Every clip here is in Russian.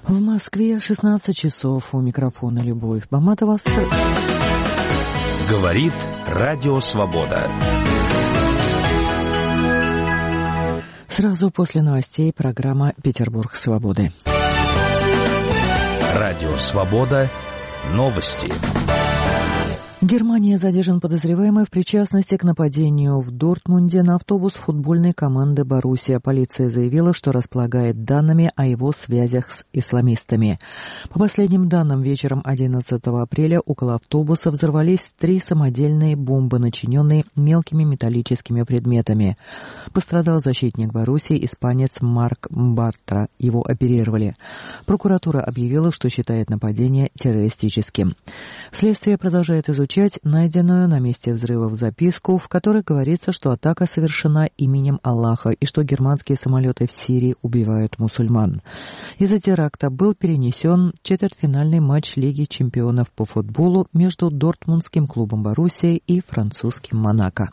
В Москве 16 часов. У микрофона Любовь Баматова. Говорит Радио Свобода. Сразу после новостей программа «Петербург свободы». Радио Свобода. Новости. Германия задержан подозреваемый в причастности к нападению в Дортмунде на автобус футбольной команды «Боруссия». Полиция заявила, что располагает данными о его связях с исламистами. По последним данным, вечером 11 апреля около автобуса взорвались 3 самодельные бомбы, начиненные мелкими металлическими предметами. Пострадал защитник «Боруссии», испанец Марк Бартра. Его оперировали. Прокуратура объявила, что считает нападение террористическим. Следствие продолжает изучать найденную на месте взрывов записку, в которой говорится, что атака совершена именем Аллаха и что германские самолеты в Сирии убивают мусульман. Из-за теракта был перенесен четвертьфинальный матч Лиги чемпионов по футболу между Дортмундским клубом «Боруссия» и французским «Монако».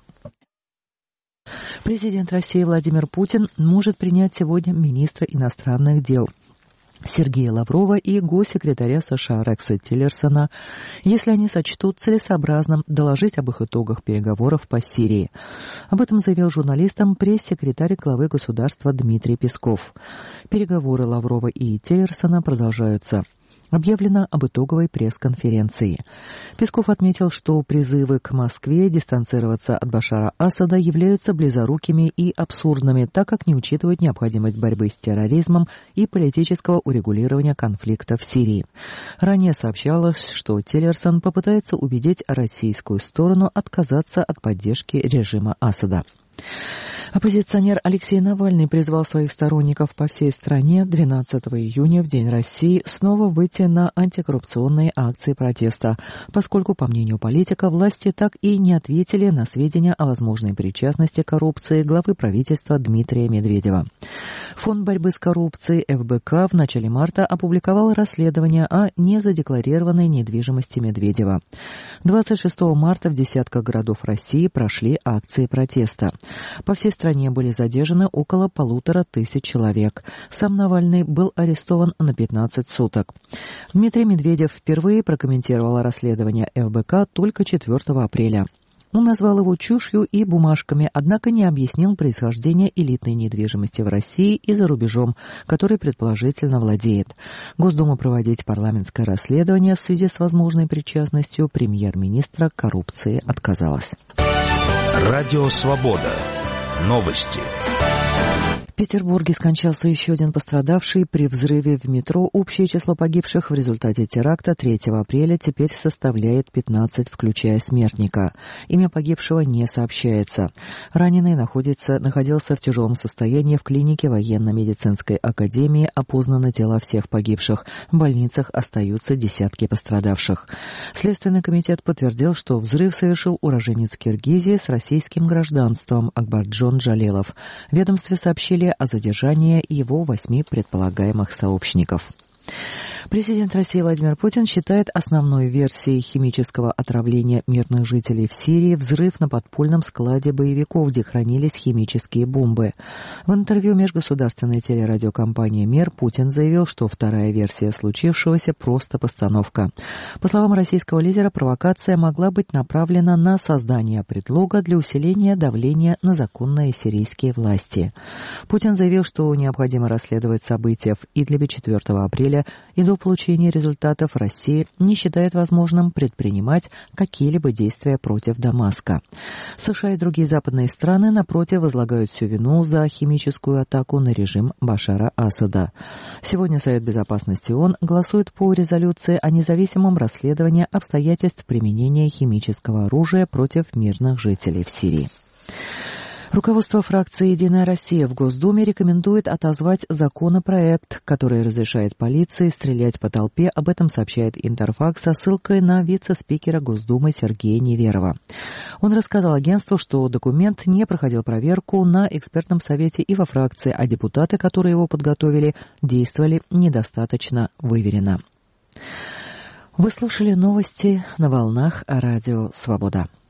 Президент России Владимир Путин может принять сегодня министра иностранных дел Сергея Лаврова и госсекретаря США Рекса Тиллерсона, если они сочтут целесообразным доложить об их итогах переговоров по Сирии. Об этом заявил журналистам пресс-секретарь главы государства Дмитрий Песков. Переговоры Лаврова и Тиллерсона продолжаются. Объявлено об итоговой пресс-конференции. Песков отметил, что призывы к Москве дистанцироваться от Башара Асада являются близорукими и абсурдными, так как не учитывают необходимость борьбы с терроризмом и политического урегулирования конфликта в Сирии. Ранее сообщалось, что Тиллерсон попытается убедить российскую сторону отказаться от поддержки режима Асада. Оппозиционер Алексей Навальный призвал своих сторонников по всей стране 12 июня, в День России, снова выйти на антикоррупционные акции протеста, поскольку, по мнению политика, власти так и не ответили на сведения о возможной причастности к коррупции главы правительства Дмитрия Медведева. Фонд борьбы с коррупцией ФБК в начале марта опубликовал расследование о незадекларированной недвижимости Медведева. 26 марта в десятках городов России прошли акции протеста. По всей стране были задержаны около 1500 человек. Сам Навальный был арестован на 15 суток. Дмитрий Медведев впервые прокомментировал расследование ФБК только 4 апреля. Он назвал его чушью и бумажками, однако не объяснил происхождение элитной недвижимости в России и за рубежом, которой предположительно владеет. Госдума проводить парламентское расследование в связи с возможной причастностью премьер-министра к коррупции отказалась. Радио Свобода. Новости. В Петербурге скончался еще один пострадавший при взрыве в метро. Общее число погибших в результате теракта 3 апреля теперь составляет 15, включая смертника. Имя погибшего не сообщается. Раненый находился в тяжелом состоянии в клинике военно-медицинской академии. Опознаны тела всех погибших. В больницах остаются десятки пострадавших. Следственный комитет подтвердил, что взрыв совершил уроженец Киргизии с российским гражданством Акбарджон Джалелов. В ведомстве сообщили о задержании его 8 предполагаемых сообщников. Президент России Владимир Путин считает основной версией химического отравления мирных жителей в Сирии взрыв на подпольном складе боевиков, где хранились химические бомбы. В интервью межгосударственной телерадиокомпании «Мир» Путин заявил, что вторая версия случившегося – просто постановка. По словам российского лидера, провокация могла быть направлена на создание предлога для усиления давления на законные сирийские власти. Путин заявил, что необходимо расследовать события в Идлибе 4 апреля и до получения результатов Россия не считает возможным предпринимать какие-либо действия против Дамаска. США и другие западные страны, напротив, возлагают всю вину за химическую атаку на режим Башара Асада. Сегодня Совет Безопасности ООН голосует по резолюции о независимом расследовании обстоятельств применения химического оружия против мирных жителей в Сирии. Руководство фракции «Единая Россия» в Госдуме рекомендует отозвать законопроект, который разрешает полиции стрелять по толпе. Об этом сообщает Интерфакс со ссылкой на вице-спикера Госдумы Сергея Неверова. Он рассказал агентству, что документ не проходил проверку на экспертном совете и во фракции, а депутаты, которые его подготовили, действовали недостаточно выверенно. Вы слушали новости на волнах Радио Свобода.